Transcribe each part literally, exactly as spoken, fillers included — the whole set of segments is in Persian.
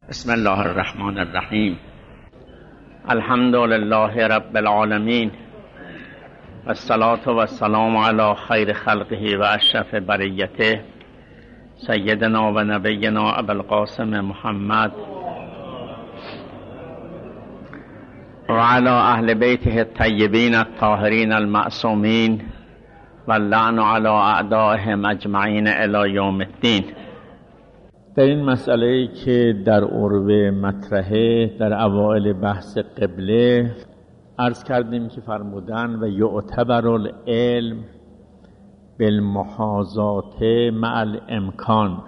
بسم الله الرحمن الرحیم. الحمد لله رب العالمین و الصلاة و السلام علی خیر خلقه و اشرف بریته سیدنا و نبینا ابوالقاسم محمد و علی اهل بیته الطیبین الطاهرین المعصومین و اللعن علی اعدائهم اجمعین الی یوم الدین. در این مسئله‌ای که در عروه مطرحه در اوائل بحث قبله عرض کردیم که فرمودن و یعتبر العلم بالمحاذات مع الامکان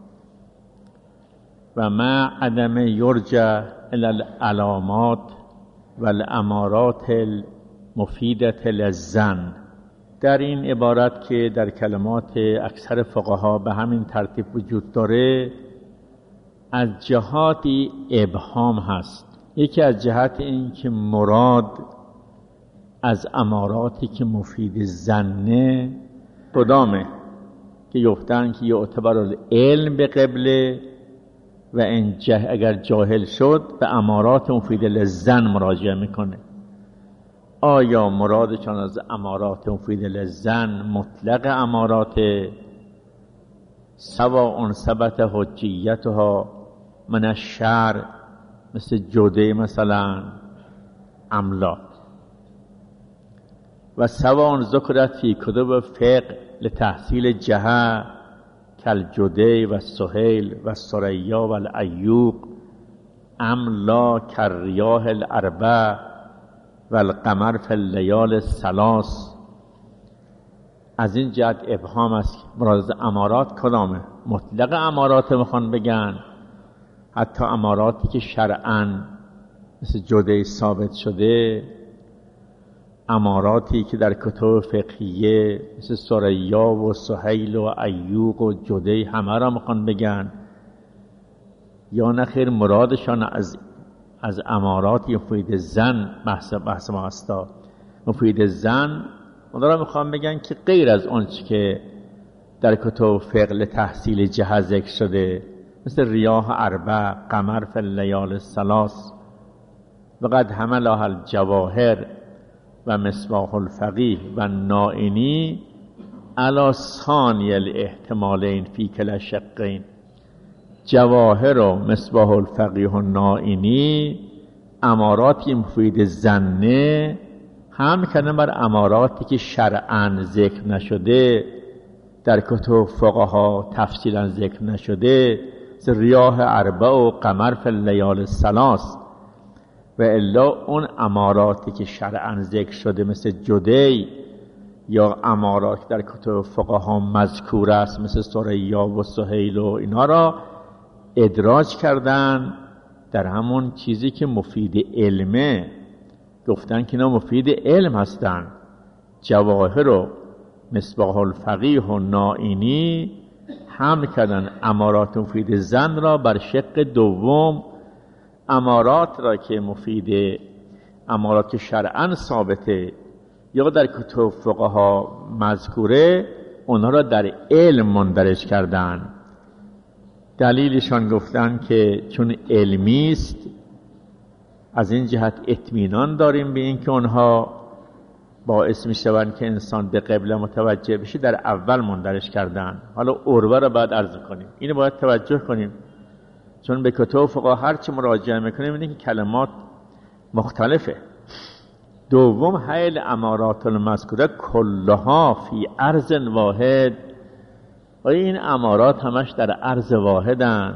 و مع عدم یرجع الی العلامات و الامارات المفیدة للظن. در این عبارت که در کلمات اکثر فقها به همین ترتیب وجود داره از جهاتی ابهام هست. یکی از جهت این که مراد از اماراتی که مفید ظنه کدامه که گفتن که یعتبر العلم به قبله و این جه اگر جاهل شد به امارات مفید للظن مراجعه میکنه. آیا مرادشان از امارات مفید للظن مطلق امارات سواء ثبت حجیتها من الشرع مثل جوده مثلا املا و سواء ذکرت فی کتب فقه لتحصیل جهه کالجوده و سهیل و ثریا و العیوق املا کالریاح الاربع و القمر فی اللیال الثلاث. از این جهت ابهام است. مراد از امارات کدامه؟ مطلق امارات میخوان بگن، حتی اماراتی که شرعاً مثل جوده ثابت شده، اماراتی که در کتب فقهیه مثل ثریا و سهیل و عیوق و جوده همه را میخوان بگن، یا نخیر مرادشان از از امارات مفید ظن بحث بحث ما هستا. مفید ظن اونا را میخوام بگن که غیر از اون چی که در کتب فقه تحصیل جهه ذکر شده مثل ریاح اربع، قمر فی اللیال الثلاث و قد حملها الجواهر و مصباح الفقیه و نائینی علی ثانی الاحتمالین فی کلا الشقین. جواهر و مصباح الفقیه و نائینی اماراتی مفید ظنه هم کردن بر اماراتی که شرعاً ذکر نشده، در کتب فقها تفصیلا ذکر نشده، مثل ریاح اربع و قمر فی اللیال الثلاث. و الا اون اماراتی که شرعاً ذکر شده مثل جدی یا امارات در کتب فقها مذکور است مثل ثریا و سهیل و اینا را ادراج کردن در همون چیزی که مفید علمه، گفتن که اینا مفید علم هستن. جواهر و مصباح الفقیه و نائینی هم کردن امارات مفید ظن را بر شق دوم، امارات را که مفید امارات که شرعاً ثابته یا در کتب فقها مذکوره اونها را در علم مندرج کردن. دلیلشان گفتن که چون علمی است از این جهت اطمینان داریم به این که اونها باعث می شوند که انسان به قبله متوجه بشه، در اول مندرج کردن. حالا عروه را باید عرض کنیم، اینو باید توجه کنیم، چون به کتب فقها هر چی مراجعه میکنیم اینه که کلمات مختلفه. دوم حیل امارات المذکوره کلها فی ارض واحد. و این امارات همش در ارض واحدن.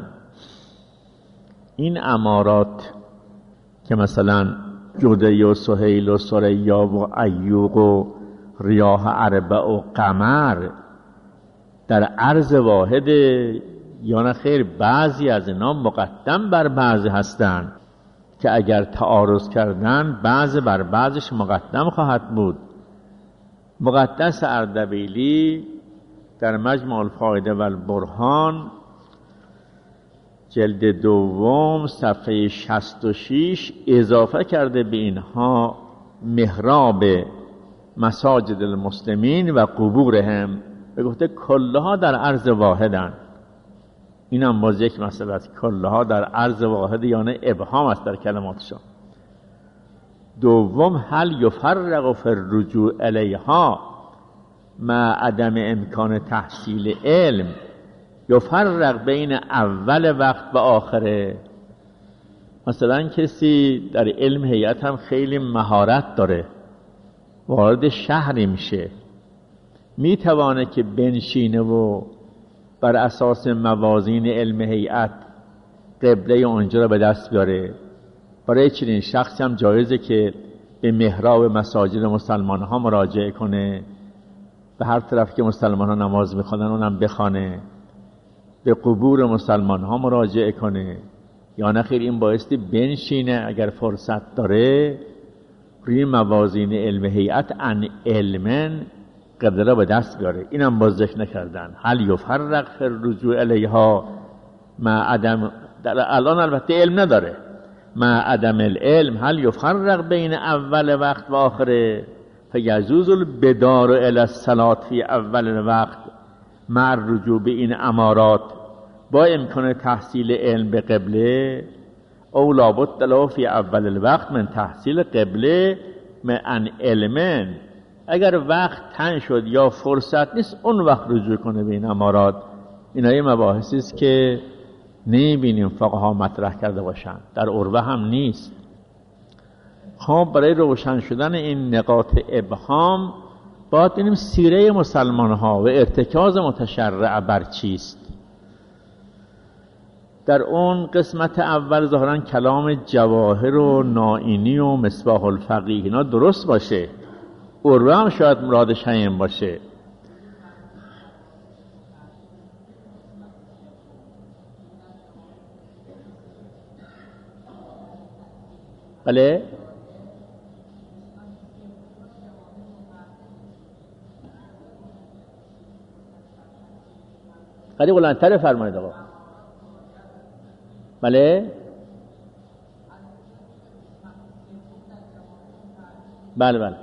این امارات که مثلا جوده و سهیل و ثریا و عیوق و ریاح اربع و قمر در ارض واحده، یا نه خیر بعضی از اینا مقدم بر بعضی هستند که اگر تعارض کردن بعضی بر بعضش مقدم خواهد بود. مقدس اردبیلی در مجمع الفائده و البرهان جلد دوم صفحه شصت و شش اضافه کرده به اینها محراب مساجد المسلمین و قبورهم و گفته کلها در ارض واحدن. این هم باز یک مسئله است. کلها در عرض واحد یعنی ابهام است در کلماتشان. دوم هل یفرق فی الرجوع الیها مع عدم امکان تحصیل علم، یفرق بین اول وقت و آخره. مثلا کسی در علم هیئت هم خیلی مهارت داره، وارد شهری میشه، میتوانه که بنشینه و بر اساس موازین علم هیئت قبله اونجا رو به دست بیاره. برای چنین شخصی هم جایزه که به محراب مساجد مسلمان ها مراجعه کنه، به هر طرف که مسلمان ها نماز میخوانن اونم بخوانه، به قبور مسلمان ها مراجعه کنه. یا نخیر این بایستی بنشینه اگر فرصت داره روی موازین علم هیئت ان علمن قبله را به دست بیاره. اینم باز ذکر نکردن. هل یفرق فی الرجوع الیها مع عدم، در الان البته علم نداره، مع عدم العلم هل یفرق بین اول وقت و آخره، فیجوز البدار الی الصلاة فی اول الوقت مع الرجوع به این امارات با امکان تحصیل علم به قبله، او لابد له فی اول الوقت من تحصیل قبله من علمن. اگر وقت تنگ شد یا فرصت نیست اون وقت رجوع کنه به این امارات. اینا یه مباحثی است که نمیبینیم فقها مطرح کرده باشن، در عربه هم نیست. خب برای روشن شدن این نقاط ابهام باید ببینیم سیره مسلمان ها و ارتکاز متشرع بر چیست. در اون قسمت اول ظاهرا کلام جواهر و نائینی و مصباح الفقیه اینا درست باشه، عربه هم شاید مرادش همین باشه. بله خیلی بلندتر فرمایید آقا. بله بله بله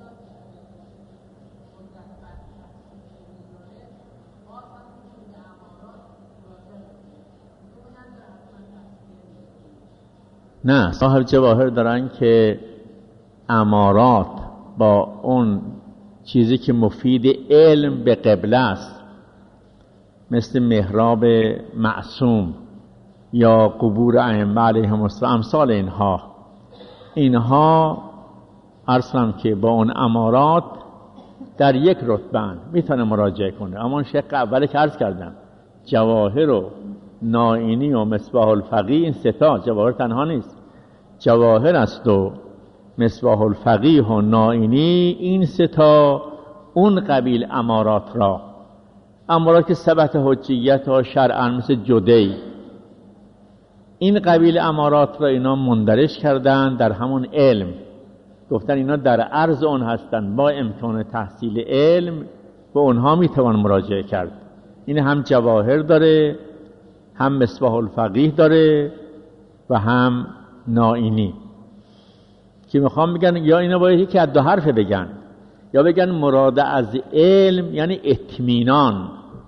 نه، صاحب جواهر دارن که امارات با اون چیزی که مفید علم به قبله است، مثل محراب معصوم یا قبور ائمه علیهم السلام، امثال اینها اینها ارسلم که با اون امارات در یک رتبه میتونه مراجعه کنه. اما اون شق اولی که عرض کردم جواهر و نائینی و مصباح الفقیه، این ستا جواهر تنها نیست، جواهر است و مصباح الفقیه و نائینی، این ستا اون قبیل امارات را، امارات که ثبت حجیت و شرعا مثل جدی، این قبیل امارات را اینا مندرج کردن در همون علم، گفتن اینا در عرض اون هستن، با امکان تحصیل علم به اونها میتوان مراجعه کرد. این هم جواهر داره، هم مصباح الفقیه داره و هم نائینی، که میخوام بگن یا اینا باید یکی از دو حرف بگن، یا بگن مراد از علم یعنی اطمینان.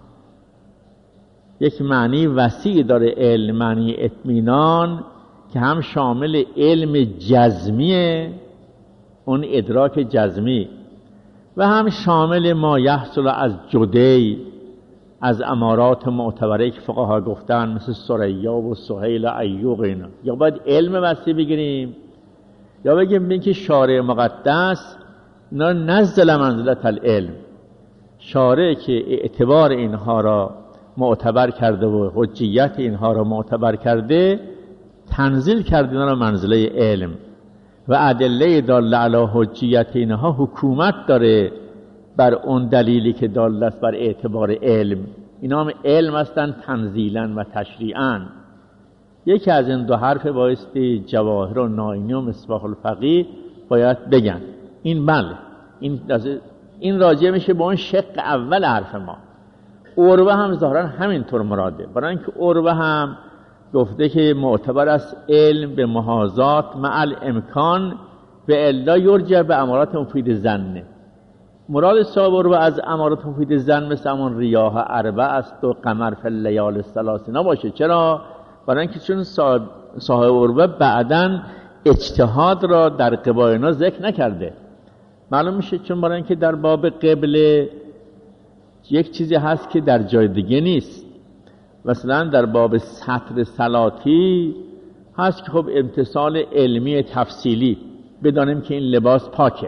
یک معنی وسیع داره علم، معنی اطمینان که هم شامل علم جزمیه، اون ادراک جزمی، و هم شامل ما یحصل از جدی، از امارات معتبره که فقها گفتن مثل ثریا و سهیل و ایوق اینا. یا باید علم وسیع بگیریم یا بگیم بین که شارع مقدس اینا نزل منزلت العلم، شارع که اعتبار اینها را معتبر کرده و حجیت اینها را معتبر کرده، تنزیل کرده اینا را منزله علم، و ادله داله علی حجیت اینها حکومت داره بر اون دلیلی که داله است بر اعتبار علم. اینا هم علم هستن تنزیلا و تشریعا. یکی از این دو حرف بایستی جواهر و نائینی و مصباح الفقیه باید بگن. این بله، این این راجع میشه به اون شق اول حرف ما. عربه هم ظاهرا همینطور مراده، برای اینکه عربه هم گفته که معتبر است علم به محاذات مع الامکان و الا یرجع به امارات مفید ظنه. مراد صاحب و از امارات مفید زن مثل همون ریاح اربع است و قمر فی اللیال الثلاث نباشه. چرا؟ برای اینکه چون صاحب صاحب عروه بعداً اجتهاد را در قباینا ذکر نکرده. معلوم میشه چون برای اینکه در باب قبله یک چیزی هست که در جای دیگه نیست. مثلا در باب سطر صلاتی هست که خب امتصال علمی تفصیلی بدانیم که این لباس پاکه.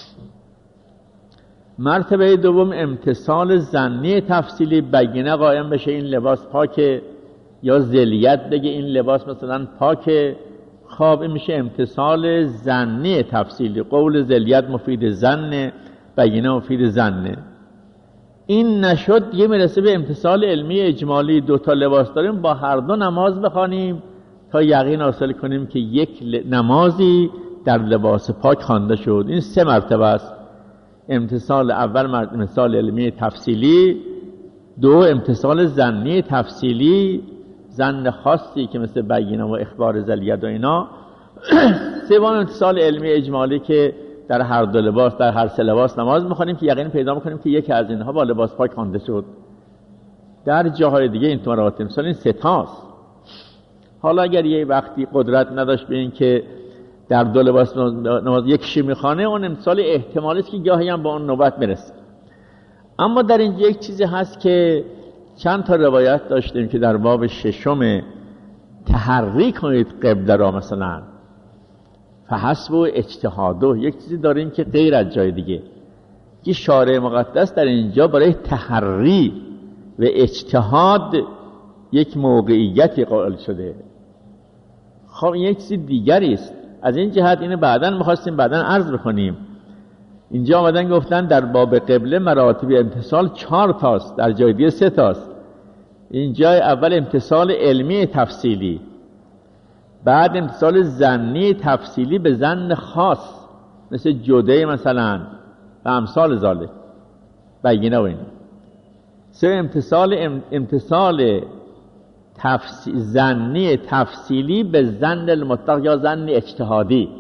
مرتبه دوم امتصال ظنی تفصیلی بگینه قائم بشه این لباس پاکه، یا ذلیت بگه این لباس مثلا پاکه، خواب میشه امتصال ظنی تفصیلی. قول ذلیت مفید ظن، بگینه مفید ظنه. این نشد دیگه میرسه به امتصال علمی اجمالی. دو تا لباس داریم، با هر دو نماز بخوانیم تا یقین حاصل کنیم که یک نمازی در لباس پاک خوانده شد. این سه مرتبه است. امتصال اول امتصال علمی تفصیلی، دو امتصال ظنی تفصیلی، ظن خاصی که مثل بگینه و اخبار ذلیت و اینا، سوم امتصال علمی اجمالی که در هر دو لباس، در هر سه لباس نماز می‌خوانیم که یقین پیدا می‌کنیم که یکی از اینها با لباس پاک خوانده شد. در جاهای دیگه این مراتب مثلا این سه تاست. حالا اگر یه وقتی قدرت نداشت به این که در دو لباس نماز یکیشی میخوانه، اون امثال احتمالی است که گاهی هم با اون نوبت میرسه. اما در اینجا یک چیزی هست که چند تا روایت داشتیم که در باب ششم تحری کنید قبله را مثلا فحسب و اجتهادو، یک چیزی داریم که غیر از جای دیگه که شارع مقدس در اینجا برای تحری و اجتهاد یک موقعیتی قائل شده. خب این یک چیز دیگری است. از این جهت اینو بعداً می‌خواستیم بعداً عرض بکنیم. اینجا آمدن گفتن در باب قبله مراتب امتصال چهار تاست، در جای دیگه سه تاست. اینجا اول امتصال علمی تفصیلی، بعد امتصال ظنی تفصیلی به ظن خاص مثل جده مثلا و امثال ذالک بگینه و این. سه امتصال ام امتصال تفصیل ظنی تفصیلی به ظن المطلق یا ظن اجتهادی.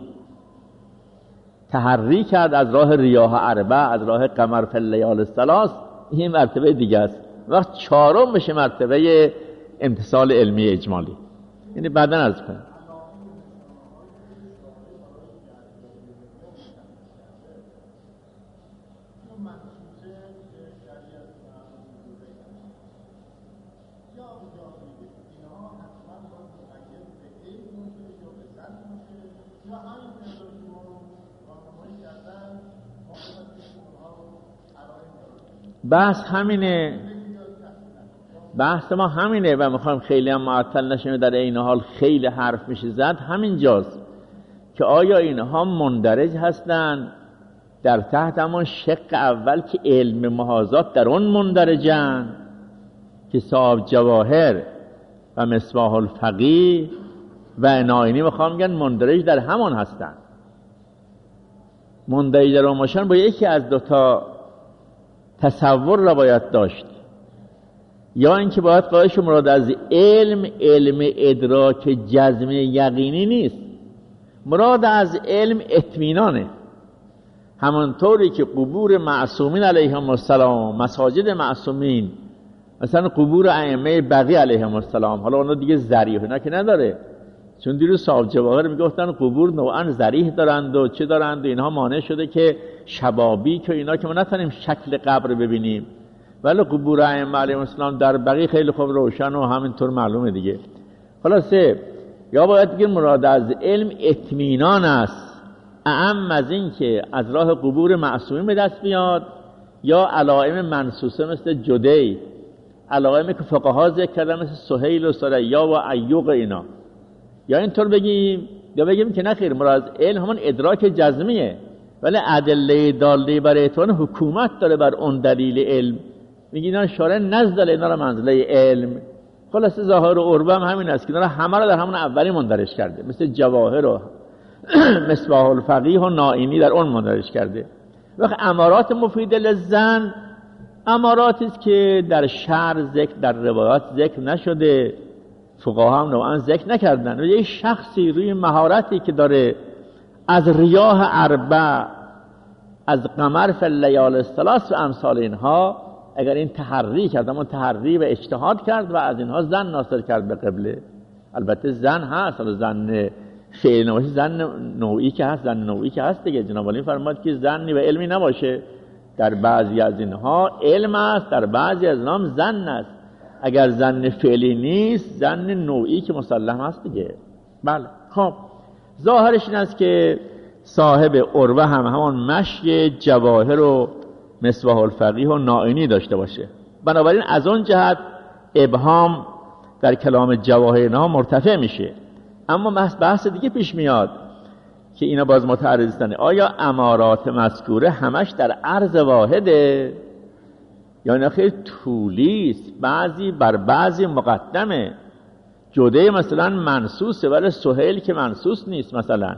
تحری کرد از راه ریاح اربع، از راه قمر فی اللیال الثلاث، این مرتبه دیگه است. وقت چهارم بشه مرتبه امتصال علمی اجمالی. یعنی بعداً عرض کنم. بحث همینه، بحث ما همینه و میخوایم خیلی هم معطل نشیم. در این حال خیلی حرف میشه زد همینجاست که آیا اینها مندرج هستن در تحت همون شق اول که علم محاذات در اون مندرجن که صاحب جواهر و مصباح الفقیه و ناینی میخوام میگن مندرج در همون هستن. مندرج در اون باشن با یکی از دوتا تصور را باید داشت، یا اینکه باید قایش مراد از علم علم ادراک جزم یقینی نیست، مراد از علم اطمینانه. همانطوری که قبور معصومین علیهم السلام، مساجد معصومین، مثلا قبور ائمه بقی علیهم السلام، حالا اونا دیگه ذریح اینا که نداره، چون دیروز صاحب جواهر میگفتن قبور نوعا ذریح دارند و چه دارند و اینها مانع شده که شبابی که اینا که ما نتونیم شکل قبر ببینیم، ولی قبور ائمه علیهم السلام در بقی خیلی خوب روشن و همینطور معلومه دیگه. خلاصه یا باید بگیم مراد از علم اطمینان است، اعم از این که از راه قبور معصومین به دست بیاد، یا علائم منصوصه مثل جدی، علائمی که فقها ذکر کردن مثل سهیل و ثریا و ایوق اینا. یا اینطور بگیم یا بگیم که نخیر، مراد از علم همون ادراک جزمیه، ولی ادله داله بر اعتبار حکومت داره بر اون دلیل علم. میگه اینا شارع نزد اینا را منزله علم. خلاص ظاهر و عربه هم همین است که اینا همه را در همون اولی مندرج کرده، مثل جواهر و مصباح الفقیه و نائینی در اون مندرج کرده. وقت امارات مفیده للظن اماراتی است که در شعر ذکر، در روایات ذکر نشده، فقها هم نوعا ذکر نکردن. و یه شخصی روی مهارتی که داره از ریاح اربع، از قمر فی اللیال الثلاث و امثال اینها، اگر این تحری کرد، اما تحری و اجتهاد کرد و از اینها زن ناصر کرد به قبله. البته زن هست، حالا زن فعل نباشه، زن نوعی که هست، زن نوعی که هست دیگه. جناب عالی فرمود که زنی و علمی نباشه. در بعضی از اینها علم است، در بعضی از اینها زن است. اگر زن فعلی نیست، زن نوعی که مسلم هست دیگه. بله. خب ظاهرش این است که صاحب عروه هم همان مشی جواهر و مصباح الفقیه و نائینی داشته باشه. بنابراین از اون جهت ابهام در کلام جواهرها مرتفع میشه. اما بحث دیگه پیش میاد که اینا باز متعرض هستن. آیا امارات مذکوره همش در عرض واحده یا اینا خیلی طولی است؟ بعضی بر بعضی مقدمه. جوده مثلا منصوصه ولی سهیل که منصوص نیست مثلا.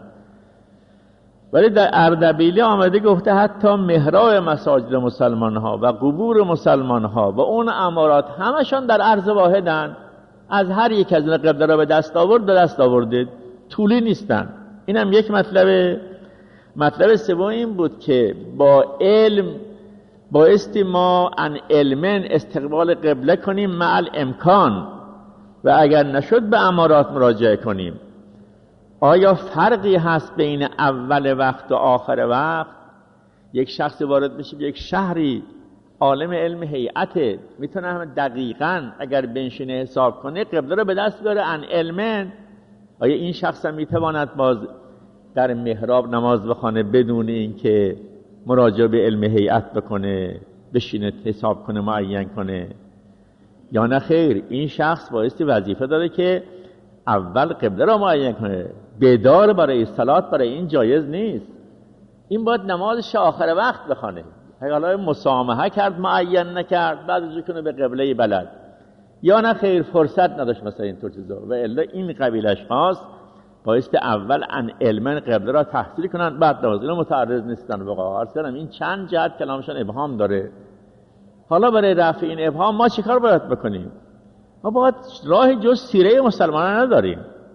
ولی در اردبیلی آمده گفته حتی محراب مساجد مسلمان ها و قبور مسلمان ها و اون امارات همشان در عرض واحدن. از هر یک از این قبله را به دست آورد به دست آورده، طولی نیستن. اینم یک مطلب. مطلب سوم این بود که با علم بایستی ما ان علمن استقبال قبله کنیم مع الامکان و اگر نشد به امارات مراجعه کنیم. آیا فرقی هست بین اول وقت و آخر وقت؟ یک شخصی وارد میشه به یک شهری، عالم علم هیئته، میتونه همه دقیقاً اگر بنشینه حساب کنه قبله رو به دست بیاره ان علمن. آیا این شخص هم میتواند باز در محراب نماز بخونه بدون اینکه مراجعه به علم هیئت بکنه، بشینه حساب کنه، معین کنه؟ یا نه خیر، این شخص بایستی وظیفه داره که اول قبله را معین کنه. بیدار برای صلات برای این جایز نیست. این باید نمازش آخر وقت بخونه. حالا مسامحه کرد معین نکرد، بعد رجوع کنه به قبله بلد. یا نه خیر، فرصت نداشت مثلا اینطور چیزا. و الا این قبیل اشخاص بایستی اول ان علمن قبله را تحصیل کنند بعد نماز. اینا متعرض نیستن. واقعا اصلا این چند جهت کلامشان ابهام داره. حالا برای رفع این ابهام ما چیکار باید بکنیم؟ ما باید راه جز سیره مسلمانان نداریم.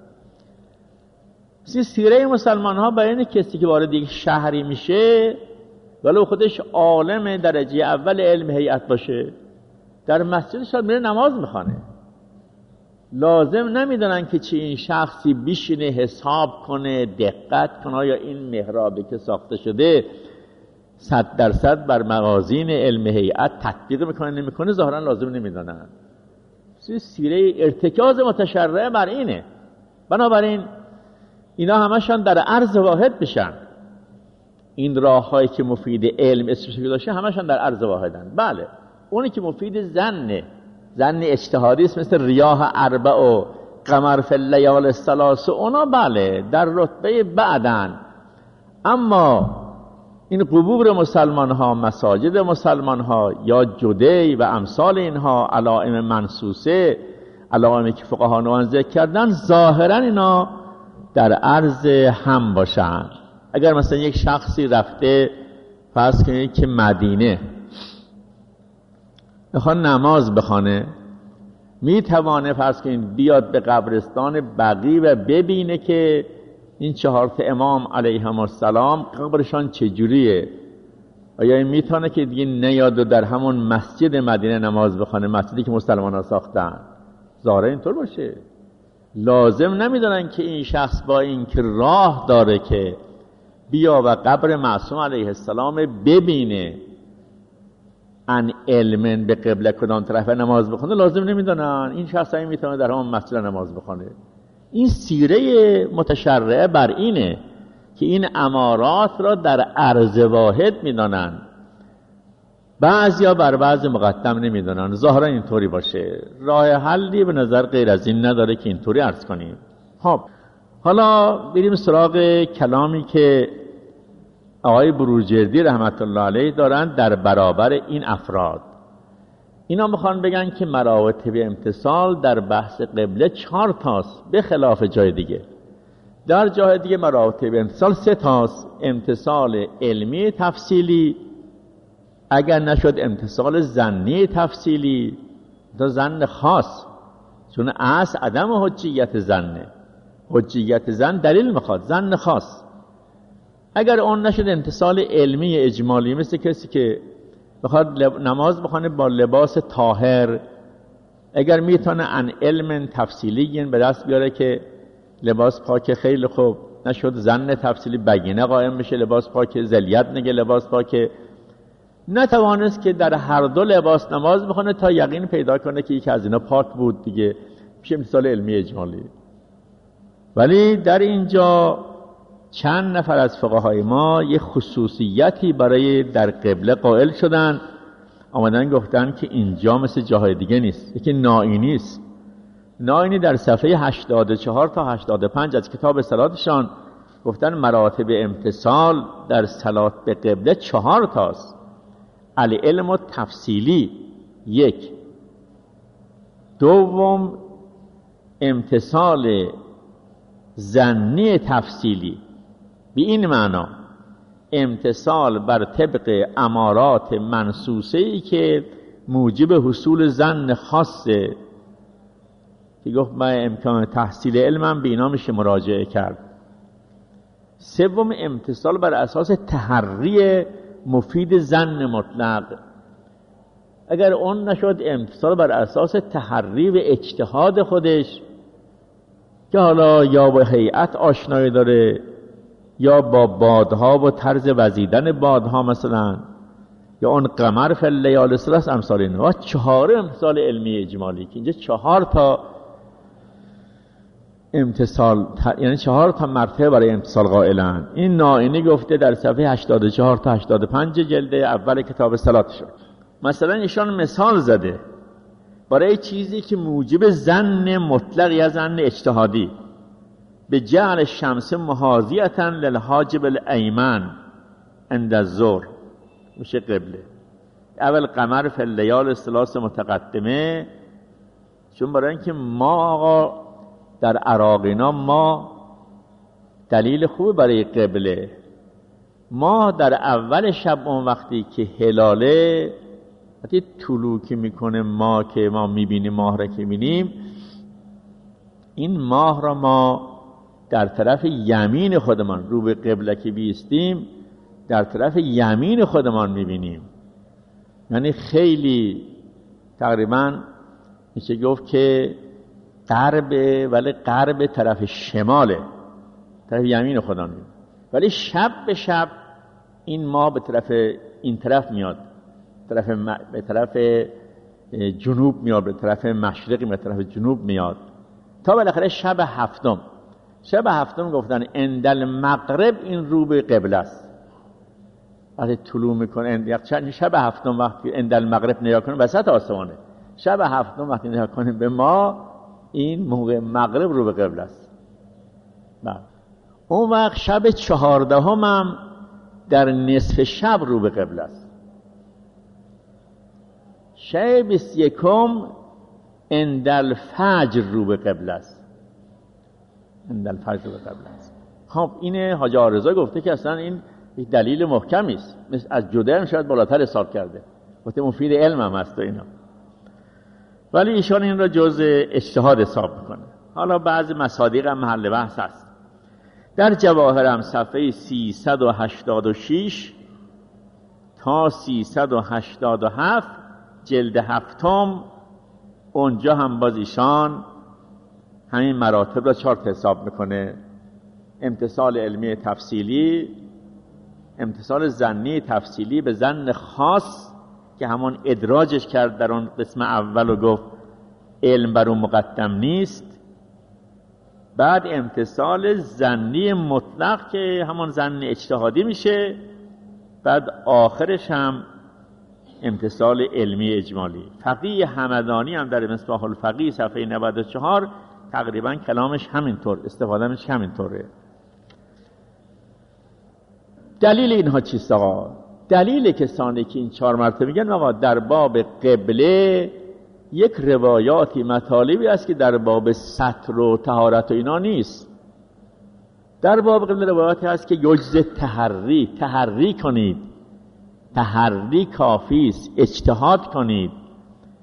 سیره مسلمان ها برای این کسی که وارد یک شهری میشه ولو خودش عالم درجه اول علم هیئت باشه، در مسجد شاید میره نماز میخوانه، لازم نمیدونن که چی این شخصی بیشینه حساب کنه، دقت کنه یا این محرابی که ساخته شده صد درصد بر موازین علم هیئت تطبیق میکنه نمیکنه، ظاهرا لازم نمیدونن. سیره ارتکاز متشرع بر اینه. بنابراین اینا همشان در عرض واحد بشن. این راه هایی که مفید علم اسمش گذاشته همشان در عرض واحدن. بله، اونی که مفید زنه، زن اجتهادی است مثل ریاح اربع و قمر فی اللیال الثلاث، اونا بله در رتبه بعدن. اما این قبور مسلمان ها، مساجد مسلمان ها یا جدی و امثال اینها، علائم منصوصه، علائمی که فقها نوان ذکر کردن، ظاهرا اینا در عرض هم باشن. اگر مثلا یک شخصی رفته فرض کنید که مدینه میخواد نماز بخونه، میتوانه فرض کنید بیاد به قبرستان بقیع و ببینه که این چهار تا امام علیهم السلام قبرشان چجوریه. آیا این میتونه که دیگه نیاد و در همون مسجد مدینه نماز بخونه، مسجدی که مسلمان ها ساختن؟ ظاهرا اینطور باشه. لازم نمیدونن که این شخص با این که راه داره که بیا و قبر معصوم علیه السلام ببینه ان علمن به قبله کدام طرف نماز بخونه، لازم نمیدونن. این شخص این میتونه در همون مسجد نماز بخونه. این سیره متشرعه بر اینه که این امارات را در عرض واحد میدانن، بعضیا بر بعض مقدم نمیدانن. ظاهرا اینطوری باشه. راه حلی به نظر غیر از این نداره که اینطوری عرض کنیم. خب حالا بریم سراغ کلامی که آقای بروجردی رحمت الله علیه دارن در برابر این افراد. اینا میخوان بگن که مراتب امتصال در بحث قبله چهار تاست به خلاف جای دیگه. در جای دیگه مراتب امتصال سه تاست: امتصال علمی تفصیلی، اگر نشد امتصال ظنی تفصیلی، تا ظن خاص، چون اصل عدم حجیت ظنه. حجیت ظن دلیل میخواد، ظن خاص. اگر اون نشد امتثال علمی اجمالی، مثل کسی که بخواد نماز بخونه با لباس طاهر، اگر میتونه ان علم تفصیلی به دست بیاره که لباس پاک، خیلی خوب. نشد زن تفصیلی بگینه قائم بشه، لباس پاک، زلیت نگه لباس پاک. نتوانست که در هر دو لباس نماز بخونه تا یقین پیدا کنه که یک از اینا پاک بود، دیگه میشه امتثال علمی اجمالی. ولی در اینجا چند نفر از فقهای ما یه خصوصیتی برای در قبله قائل شدن، آمدن گفتن که اینجا مثل جاهای دیگه نیست. یکی نائینی است. نائینی در صفحه هشتاد و چهار تا هشتاد و پنج از کتاب صلاتشان گفتن مراتب امتثال در صلات به قبله چهار تاست. العلم و تفصیلی یک، دوم امتثال ظنی تفصیلی، به این معنا امتثال بر طبق امارات منصوصه ای که موجب حصول ظن خاصه، که گفت من امکان تحصیل علمم به اینا میشه مراجعه کرد. سوم امتثال بر اساس تحری مفید ظن مطلق، اگر اون نشد امتثال بر اساس تحری و اجتهاد خودش، که حالا یا با هیئت آشنایی داره یا با بادها و طرز وزیدن بادها مثلا، یا اون قمر فی اللیال الثلاث امثال اینها. چهار امتثال علمی اجمالی، که اینجا چهار تا امتثال، یعنی چهار تا مرتبه برای امتثال قائلن. این نائینی گفته در صفحه هشتاد و چهار تا هشتاد و پنج جلد اول کتاب صلات شد. مثلا ایشان مثال زده برای چیزی که موجب ظن مطلق یا ظن اجتهادی، به جعل شمس محاذیتا للحاجب الایمن عند الظهر، میشه قبله. اول قمر فی اللیال الثلاث متقدمه، چون برای اینکه ما آقا در عراقینا ما دلیل خوبی برای قبله، ما در اول شب اون وقتی که هلاله وقتی طلوع که میکنه ما که ما میبینیم ماه را که میبینیم، این ماه را ما در طرف یمین خودمان رو به قبله که بیستیم در طرف یمین خودمان میبینیم. یعنی خیلی تقریبا میشه گفت که غربه، ولی غرب طرف شماله، طرف یمین خودمان میبینیم. ولی شب به شب این ماه به طرف این طرف میاد، طرف م... به طرف جنوب میاد، به طرف مشرقی به طرف جنوب میاد، تا بالاخره شب هفتم. شب هفتم گفتن اندل مغرب این رو به قبله است. وقتی طلوع میکنه شب هفتم، وقتی اندل مغرب نگاه کنیم وسط آسمانه، شب هفتم وقتی نگاه کنیم به ما، این موقع مغرب رو به قبله است. بله. اون وقت شب چهاردهم هم در نصف شب رو به قبله است. شب بیست یکم اندل فجر رو به قبله است. اندل فجر رو به قبله است. خب اینه حاج آرزا گفته که اصلا این یک دلیل محکمی است، مثل از جده هم شاید بالاتر حساب کرده، گفته مفید علم هم هست و اینا، ولی ایشان این را جز اجتهاد حساب میکنه. حالا بعضی مصادیق هم محل بحث هست. در جواهر هم صفحه سیصد و هشتاد و شش تا سیصد و هشتاد و هفت جلد هفتم، اونجا هم باز ایشان همین مراتب را چارت حساب میکنه. امتثال علمی تفصیلی، امتثال ظنی تفصیلی به ظن خاص که همون ادراجش کرد در اون قسم اول و گفت علم بر اون مقدم نیست. بعد امتثال ظنی مطلق که همون ظن اجتهادی میشه. بعد آخرش هم امتثال علمی اجمالی. فقیه همدانی هم در مصباح الفقیه صفحه نود و چهار تقریبا کلامش همینطور، استفادهش همینطوره. دلیل اینها چیست آقا؟ دلیل کسانی که این چهار مرتبه میگن آقا در باب قبله یک روایاتی مطالبی است که در باب ستر و طهارت و اینا نیست. در باب قبله روایاتی هست که یجز تحری، تحری کنید، تحری کافی است، اجتهاد کنید.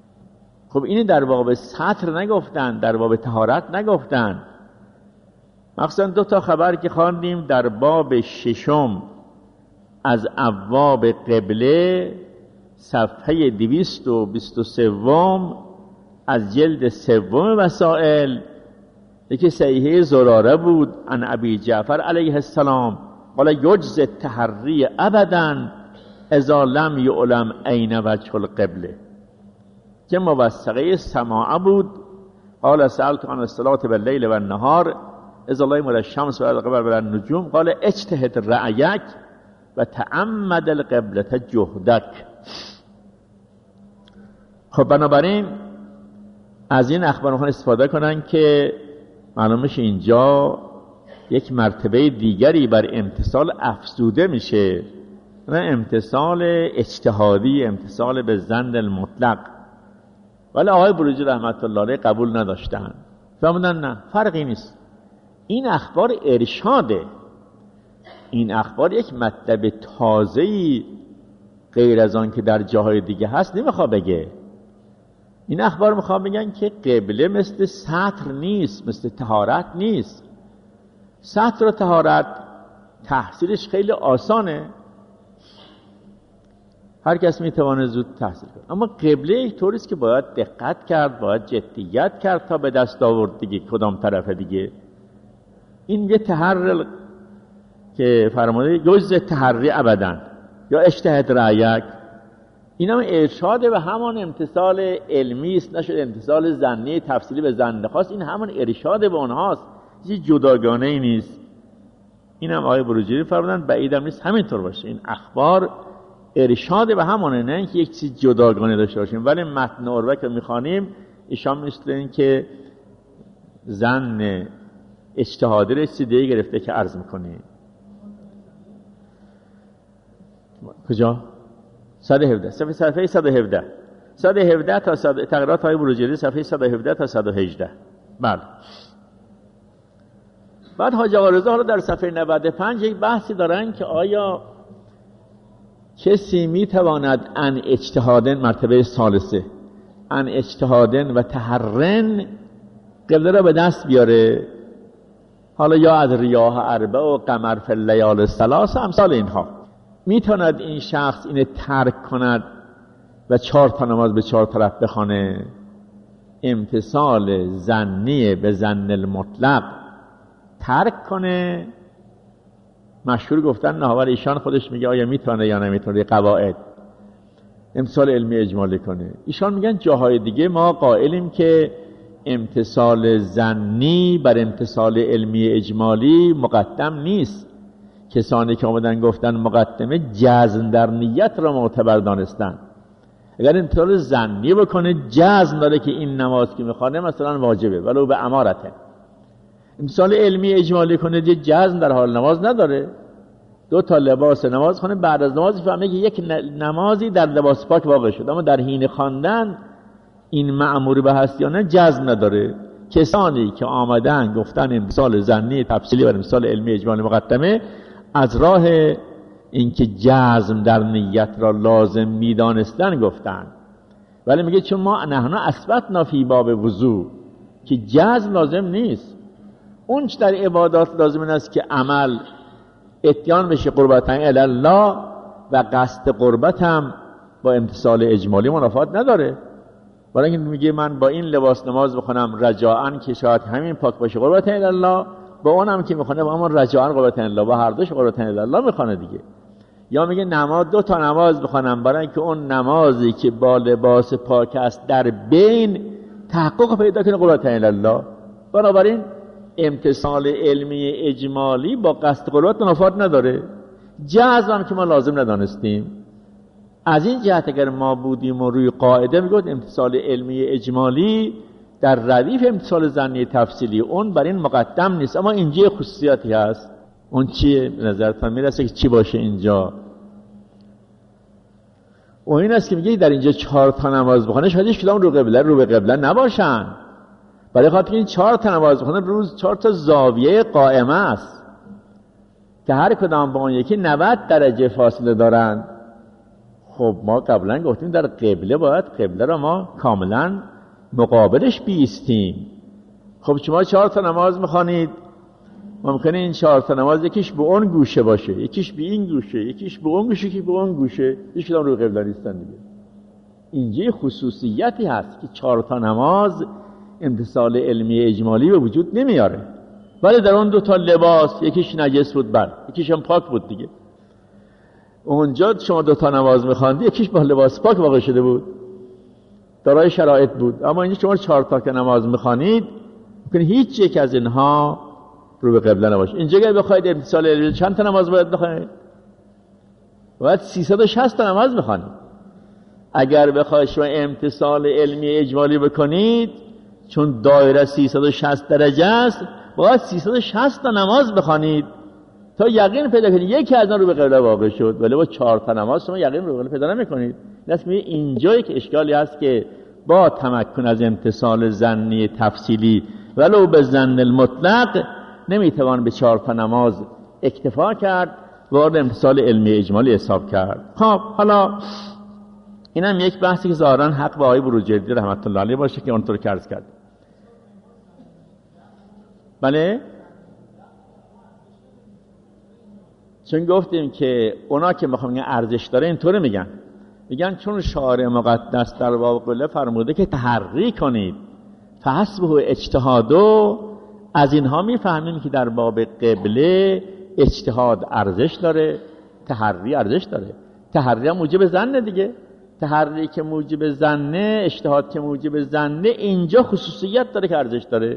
خب اینو در باب ستر نگفتن، در باب طهارت نگفتن. مخصوصا دو تا خبر که خواندیم در باب ششم از ابواب قبله صفحه دویست و بیست و سوم از جلد سوم وسائل، یکی صحیحه زراره بود عن ابی جعفر علیه السلام قال یجز التحری ابدا اذا لم یعلم این وجه القبله، که موثقه سماع بود. قال سألت عن الصلاة باللیل و النهار اذا لا يمر الشمس و القمر ولا النجوم قال اجتهد رأیک و تعمد القبلة جهدک. خب بنابراین از این اخبار میخوان استفاده کنن که معلوم میشه اینجا یک مرتبه دیگری بر امتصال افزوده میشه، نه امتصال اجتهادی، امتصال به ظن المطلق. ولی آقای بروجی رحمت الله علیه قبول نداشتن، فرمودن نه فرقی نیست، این اخبار ارشاده، این اخبار یک مطلب تازه‌ای غیر از آن که در جاهای دیگه هست نمیخواد بگه. این اخبار میخواد بگن که قبله مثل سطر نیست، مثل طهارت نیست. سطر و طهارت تحصیلش خیلی آسانه، هر کس میتونه زود تحصیل کنه، اما قبله یک طوریست که باید دقت کرد، باید جدیت کرد تا به دست آورد دیگه کدام طرف دیگه. این یه تحرر که فرموده جز تحری ابدا یا اجتهاد رأیک، این هم ارشاده و همان امتصال علمی است، نشد امتصال ظنی تفصیلی به ظن خاص، این همان ارشاده به اونهاست، چیزی جداگانه ای نیست. این هم آقای بروجری فرمودن بعیدم نیست همینطور باشه، این اخبار ارشاده به همانه، نه اینکه یک چیز جداگانه داشته باشیم. ولی متن عروه که میخوانیم ایشان مثل این که ظن اجتهادی رو چیزی گرفته که عرض میکنیم. کجا؟ صد و هفده صفحه صفحه صد و هفده صد و هفده تا صد تقریرات های بروجری صفحه صد و هفده تا صد و هجده. بله. بعد حاج آقا رضا حالا در صفحه نود و پنج یک بحثی دارن که آیا کسی میتواند ان اجتهادن، مرتبه ثالثه، ان اجتهادن و تحرن قبله را به دست بیاره، حالا یا از ریاح اربع و قمر فی اللیال الثلاث امثال اینها، میتواند این شخص اینه ترک کند و چهار تا نماز به چهار طرف بخونه، امتصال ظنی به ظن المطلق ترک کنه. مشهور گفتن نه، ولی ایشان خودش میگه آیا میتونه یا نمیتونه، قواعد امتصال علمی اجمالی کنه. ایشان میگن جاهای دیگه ما قائلیم که امتصال ظنی بر امتصال علمی اجمالی مقدم نیست. کسانی که آمدن گفتن مقدمه جزم در نیت را معتبر دانستن. اگر امتصال ظنی بکنه جزم داره که این نماز که میخوانه مثلا واجبه ولو به امارته. امتصال علمی اجمالی کنه یه جزم در حال نماز نداره، دو تا لباس نماز خونه، بعد از نماز فهمه که یک نمازی در لباس پاک واقع شد، اما در حین خواندن این مأمور به هستیانه جزم نداره. کسانی که آمدن گفتن امتصال ظنی تفصیلی و امتصال علمی اجمالی مقدمه، از راه اینکه جزم در نیت را لازم میدانستن گفتن. ولی میگه چون ما نحنا اثبتنا فی باب وضو که جزم لازم نیست، اون چه در عبادات لازم است که عمل اتیان بشه قربتن الی الله و قصد قربت هم با امتصال اجمالی منافات نداره. برای اینکه میگه من با این لباس نماز بخونم رجاءن که شاید همین پاک باشه قربتن الی الله، با اونم که میخونه با همون رجاءن قربتن الی الله، با هر دوش قربتن الی الله میخونه دیگه. یا میگه نماز دو تا نماز بخونم برای اینکه اون نمازی که با لباس پاک است در بین تحقق پیدا کنه قربتن الی الله. بنابراین امتصال علمی اجمالی با قصد قربت منافات نداره. جزم هم که ما لازم ندانستیم. از این جهت اگر ما بودیم و روی قاعده میگفت امتصال علمی اجمالی در ردیف امتصال ظنی تفصیلی، اون بر این مقدم نیست. اما اینجا خصوصیاتی هست. اون چیه به نظرتان میرسه که چی باشه اینجا؟ و این است که میگه در اینجا چهار تا نماز بخونه، شاید هیچ کدام رو قبله رو به قبله نباشن، برای خاطر این چهار تا نماز بخونه روز چهار تا زاویه قائمه است که هر کدام با اون یکی نود درجه فاصله دارن. خب ما قبلا گفتیم در قبله باید قبله را ما کاملا مقابلش بیستیم. خب شما چهار تا نماز میخوانید، ممکنه این چهار تا نماز یکیش به اون گوشه باشه، یکیش به این گوشه، یکیش به اون گوشه، یکی به اون گوشه، هیچ کدام رو قبله نیستن دیگه. اینجا خصوصیتی هست که چهار تا نماز امتثال علمی اجمالی به وجود نمیاره، ولی در اون دو تا لباس یکیش نجس بود بر یکیش هم پاک بود دیگه. اونجا شما دو تا نماز می‌خواندی، یکیش با لباس پاک واقع شده بود، دارای شرایط بود. اما اینجا شما چهار تا که نماز می‌خوانید ممکنه هیچ یک از اینها رو به قبله نباشه. اینجا اگه بخواید امتثال علمی چند تا نماز باید بخونید؟ باید سیصد و شصت تا نماز بخونید. اگر بخواید شما امتثال علمی اجمالی بکنید، چون دایره سیصد و شصت درجه است، باید سیصد و شصت تا نماز بخونید تا یقین پیدا کنید یکی از آن رو به قبله واقع شد. ولی با چهار تا نماز شما یقین رو به قبله پیدا نمی‌کنید. دست می اینجا یک اشکالی هست که با تمکن از امتثال ظنی تفصیلی ولو به ظن المطلق نمیتوان به چهار تا نماز اکتفا کرد، وارد امتثال علمی اجمالی حساب کرد. خب حالا اینم یک بحثی که ظاهرا حق با آقای بروجردی رحمت الله علیه باشه که اونطور که عرض کرد. بله، چون گفتیم که اونا که میخوام میگن ارزش داره اینطوره میگن میگن چون شارع مقدس در باب قبله فرموده که تحری کنید فحسبه اجتهادو، از اینها میفهمیم که در باب قبله اجتهاد ارزش داره، تحری ارزش داره. تحری هم موجب ظن دیگه، تحری که موجب ظنه، اجتهاد که موجب ظنه، اینجا خصوصیت داره که ارزش داره.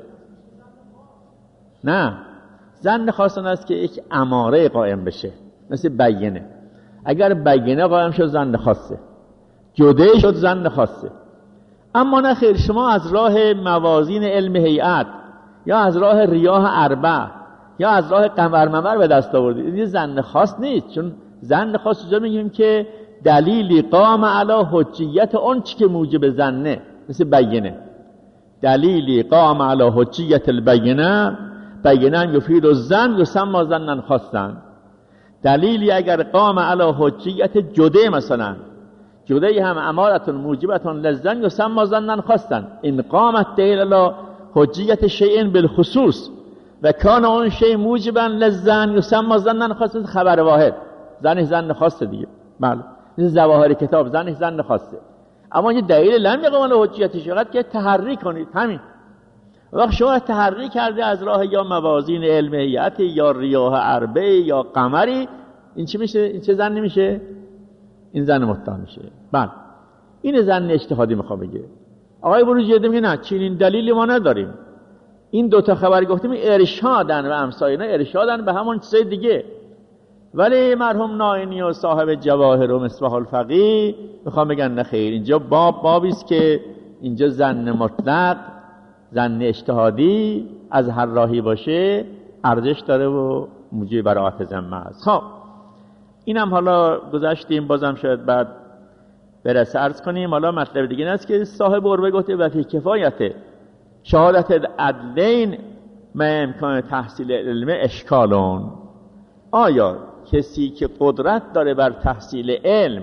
نه، ظن خاص اون است که یک اماره قائم بشه، مثل بیینه. اگر بیینه قائم شد ظن خاصه، جده شد ظن خاصه. اما نه خیر، شما از راه موازین علم هیئت یا از راه ریاح اربع یا از راه قمر ممر به دست آوردید، این ظن خاص نیست. چون ظن خاص اونجا میگیم که دلیلی قام علی حجیت اون چی که موجب ظنه، مثل بیینه. دلیلی قام علی حجیت البینه، بینه یفید الظن یسمى ظنا خاصا. دلیلی اگر قام علی حجیت جده، مثلا جده هم امارت موجبت للظن یسمى ظنا خاصا. ان قامت دلیل علی حجیت شیء بالخصوص و کان اون شیء موجبا للظن یسمى ظنا خاصا. خبر واحد، ظن ظن خاصه دیگه. بله، این ظواهر کتاب ظن ظن خاصه. اما این دلیل لم یقم علی حجیت شیء که تحری کنید. همین وقت شما تحری کرده از راه یا موازین علمیت یا ریاح اربع یا قمری، این چی میشه؟ این چه ظنی میشه؟ این ظن متهم میشه. بله، این ظن اجتهادی میخوام بگه. آقای بروجردی میگه نه، چنین دلیلی ما نداریم. این دو تا خبر گفتیم ارشادن و امثال اینا، ارشادن به همون چیز دیگه. ولی مرحوم ناینی و صاحب جواهر و مصباح الفقیه میخوام بگن نه خیر، اینجا باب بابی است که اینجا ظن مطلق، ظن اجتهادی از هر راهی باشه ارزش داره و موجب براءت ذمه است. خب اینم حالا گذاشتیم، بازم شاید بعد برسه عرض کنیم. حالا مطلب دیگه این است که صاحب عروه گفته و فی کفایت شهادت عدلین ما امکان تحصیل علم اشکالون. آیا کسی که قدرت داره بر تحصیل علم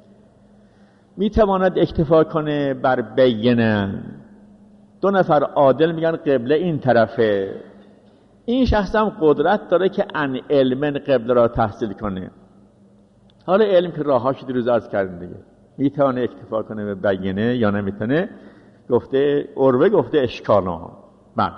میتواند اکتفا کنه بر بینه؟ دو نفر عادل میگن قبله این طرفه، این شخص هم قدرت داره که ان علم قبله را تحصیل کنه. حالا علم که راهاش دیروز عرض کردیم دیگه، میتونه اکتفا کنه به بینه یا نمیتونه؟ گفته عروه گفته اشکالون. بله،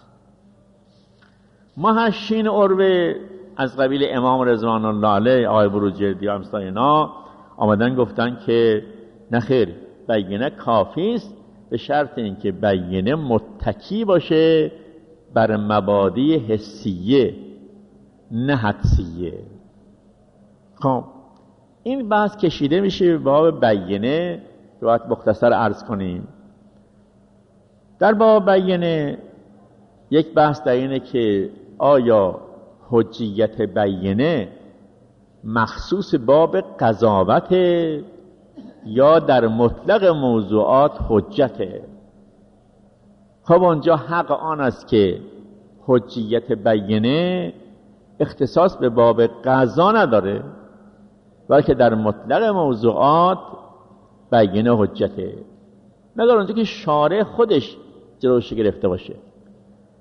محشین عروه از قبیل امام رضوان الله علیه، آقای بروجردی و امثال اینا آمدن گفتن که نخیر، بینه کافی است به شرط اینکه بینه متکی باشه بر مبادی حسیه نه حدسیه. خب این بحث کشیده میشه به باب بینه، رو باید مختصر عرض کنیم. در باب بینه یک بحث در اینه که آیا حجیت بینه مخصوص باب قضاوت یا در مطلق موضوعات حجته؟ خب اونجا حق آن است که حجیت بینه اختصاص به باب قضا نداره، بلکه در مطلق موضوعات بینه حجته. مگر اونجا که شارع خودش جلوش گرفته باشه.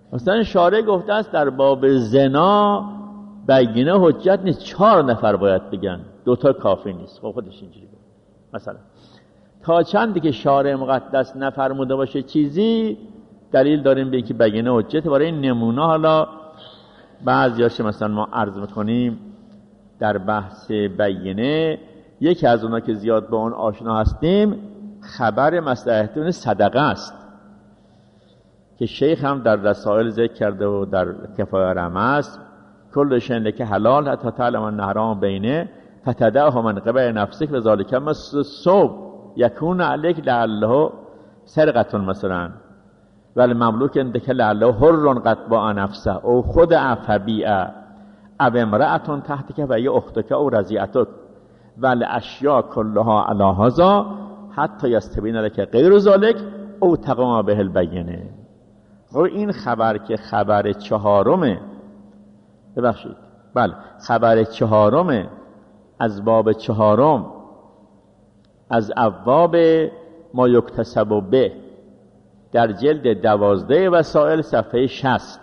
مثلا شارع گفته است در باب زنا بینه حجت نیست، چهار نفر باید بگن، دوتا کافی نیست. خب خودش اینجوری بود. مثلا تا چندی که شارع مقدس نفرموده باشه چیزی، دلیل داریم به اینکه بینه حجت. برای این نمونه حالا بعضیاش مثلا ما عرض میکنیم در بحث بینه، یکی از اونا که زیاد با اون آشنا هستیم خبر مصلحتون صدقه است که شیخ هم در رسائل ذکر کرده و در کفایه رمز کل شیء که حلال حتی تعلم ان حرام بینه فتدعه من قبل نفسک و ذالک مثل الصوب یکون علیک لعله سرقه مثلا ولی مملوک اندک لعله حر قد باع نفسه او خود عفبیعه او امرأتون تحتک و یه اختک او رضیعتک ولی اشیاء کلها علی هذا حتی یستبین لک غیر ذالک او تقوم به البینه. خب این خبر که خبر چهارمه، ببخشید بله خبر چهارمه از باب چهارم از ابواب ما یکتسب به در جلد دوازده وسائل صفحه شصت،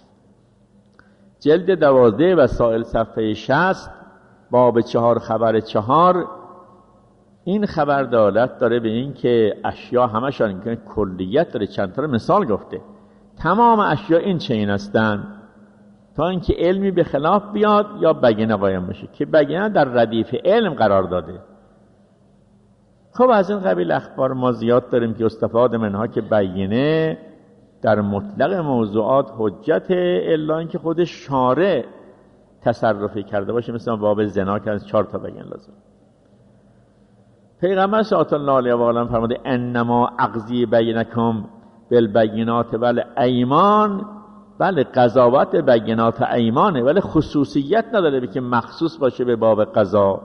جلد دوازده وسائل صفحه شصت باب چهار خبر چهار. این خبر دالت داره به این که اشیا همشان که کلیت داره، چند تا مثال گفته، تمام اشیا این چنین هستن تا اینکه علمی به خلاف بیاد یا بگینه قایم بشه که بگینه در ردیف علم قرار داده. خب از این قبیل اخبار ما زیاد داریم که استفاده منها که بگینه در مطلق موضوعات حجت الا اینکه خود شارع تصرفی کرده باشه، مثلا باب زنا که از چهار تا بگین لازم. پیغمبر صلی الله علیه و آله فرموده انما اقضی بینکم بالبینات بل ایمان، بله قضاوت بینات ایمانه ولی خصوصیت نداره که مخصوص باشه به باب قضا.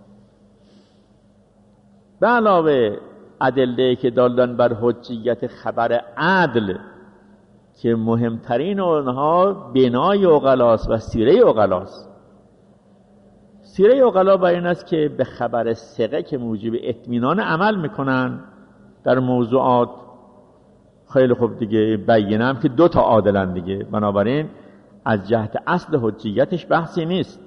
به علاوه ادله که دالن بر حجیت خبر عدل که مهمترین اونها بنای عقلاست و سیره عقلاست. سیره عقلا بر این است که به خبر ثقه که موجب اطمینان عمل میکنن در موضوعات. خیلی خوب دیگه بینم که دو تا عادلن دیگه، بنابراین از جهت اصل حجیتش بحثی نیست.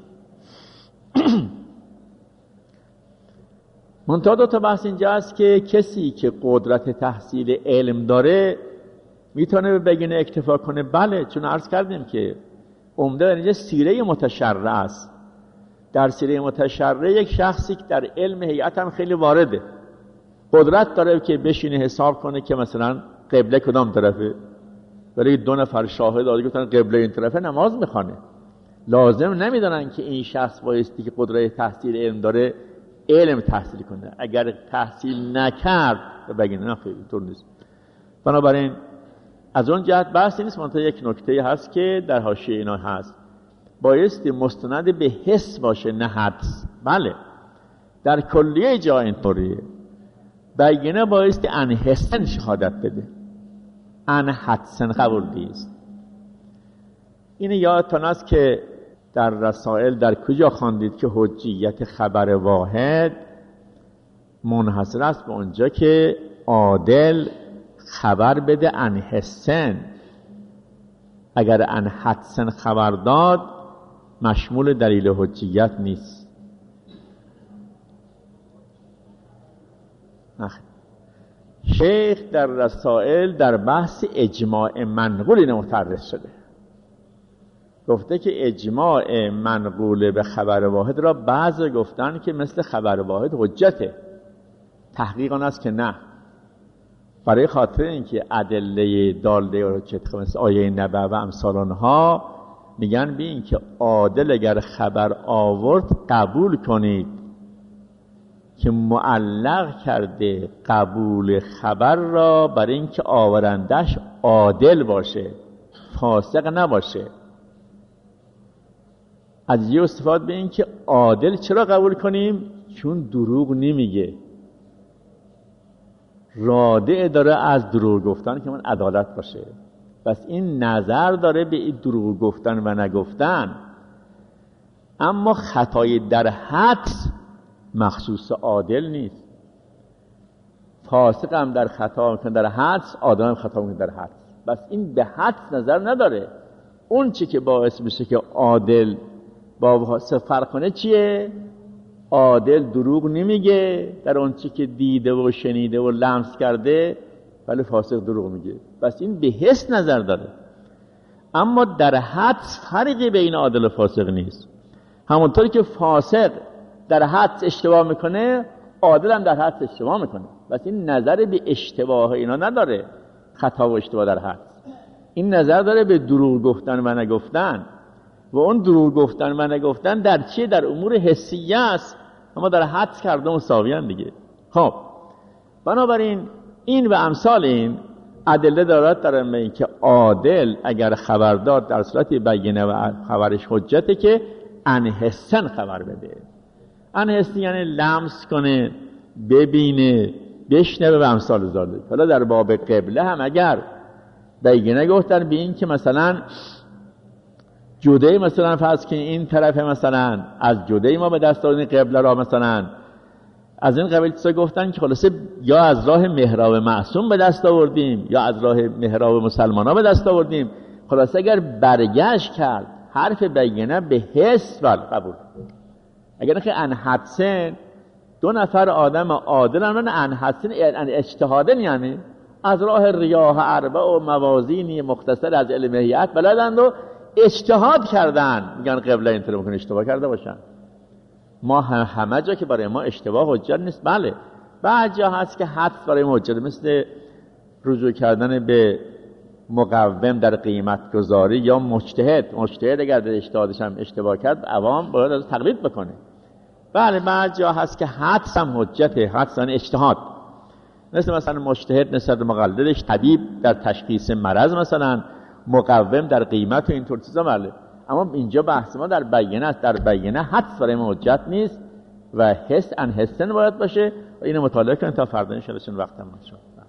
منتها دو تا بحث اینجا است که کسی که قدرت تحصیل علم داره میتونه بگینه اکتفا کنه. بله، چون عرض کردیم که عمده در اینجا سیره متشرع است. در سیره متشرع یک شخصی که در علم هیئت هم خیلی وارده، قدرت داره که بشینه حساب کنه که مثلا قبله کدام طرفه، ولی دو نفر شاهد داره گفتن قبله این طرفه، نماز میخوانه. لازم نمیدونن که این شخص بایستی که قدرت تحصیل علم داره علم تحصیل کنه. اگر تحصیل نکرد بگین نه خیلی طور نیست. بنابراین از اون جهت بحثی نیست. منتها یک نکته هست که در حاشیه اینا هست، بایستی مستند به حس باشه نه حدس. بله در کلیه جا اینطوریه، بگینه بایستی ان حسن شهادت بده، ان حدسن قبول نیست. اینه یادتون است که در رسائل در کجا خواندید که حجیت خبر واحد منحصر است به اونجا که عادل خبر بده ان حسن. اگر ان حدسن خبر داد مشمول دلیل حجیت نیست. شیخ در رسائل در بحث اجماع منقول اینو متعرض شده، گفته که اجماع منقول به خبر واحد را بعضی گفتن که مثل خبر واحد حجته. تحقیق آن است که نه، برای خاطر اینکه ادله داله حجت مثل آیه نبأ و امثال آنها میگن به این که عادل اگر خبر آورد قبول کنید که معلق کرده قبول خبر را برای اینکه آورندش عادل باشه، فاسق نباشه. از یه استفاده به این که عادل چرا قبول کنیم؟ چون دروغ نمیگه، رادع داره از دروغ گفتن که من عدالت باشه. پس این نظر داره به این دروغ گفتن و نگفتن. اما خطای در حدس مخصوص عادل نیست. فاسق هم در خطا میکنه در حدس، عادل هم خطا میکنه در حدس. بس این به حدس نظر نداره. اون چی که باعث میشه که عادل با فاسق فرق کنه چیه؟ عادل دروغ نمیگه در اون چی که دیده و شنیده و لمس کرده، ولی فاسق دروغ میگه. بس این به حس نظر داره. اما در حدس فرقی بین عادل و فاسق نیست. همونطوری که فاسق در حدس اشتباه میکنه، عادل هم در حدس اشتباه میکنه. بس این نظر به اشتباه اینا نداره، خطا و اشتباه در حدس. این نظر داره به دروغ گفتن و نگفتن. و اون دروغ گفتن و نگفتن در چیه؟ در امور حسیه است، اما در حدس کرده مساویان دیگه. خب بنابراین این و امثال این ادله دارد در این که عادل اگر خبر داد در صورت بینه و خبرش حجته که انحسن خبر بده. انحسن یعنی لمس کنه، ببینه، بشنوه و امثال ذالک. حالا در باب قبله هم اگر بینه گفتن به این که مثلا جده مثلا فرض که این طرف مثلا از جده ما به دست آوردن قبله را، مثلا از این قبیل چیزا گفتن که خلاصه یا از راه محراب معصوم به دست آوردیم یا از راه محراب مسلمان ها به دست آوردیم. خلاصه اگر برگشت کرد حرف بینه به حس ول قبول. اگر که انحدسن دو نفر آدم عادل هم انحدسن اجتهادن، یعنی از راه ریاه اربع و موازینی مختصر از علم هیئت بلدند و اجتهاد کردن، میگن قبله اینطور ممکن اشتباه کرده باشن. ما همه جا که برای ما اشتباه حجت نیست. بله بعد جا هست که حدس برای ما حجت، مثل رجوع کردن به مقوم در قیمت گذاری یا مجتهد. مجتهد اگر در اجتهادش هم اشتباه کرد عوام باید از تقلید بکنه. بله بعد جا هست که حدس هم حجته، حدس یعنی اجتهاد. مثل مثلا مجتهد نسبت مقلدش، طبیب در تشخیص مرض، مثلا مقوم در قیمت و اینطور چیزا. بله اما اینجا بحث ما در بینه است. در بینه حدس برای ما حجت نیست و حس ان حسن باید باشه. و اینو مطالعه کنید تا فردا ان شاء الله وقت تمام شد.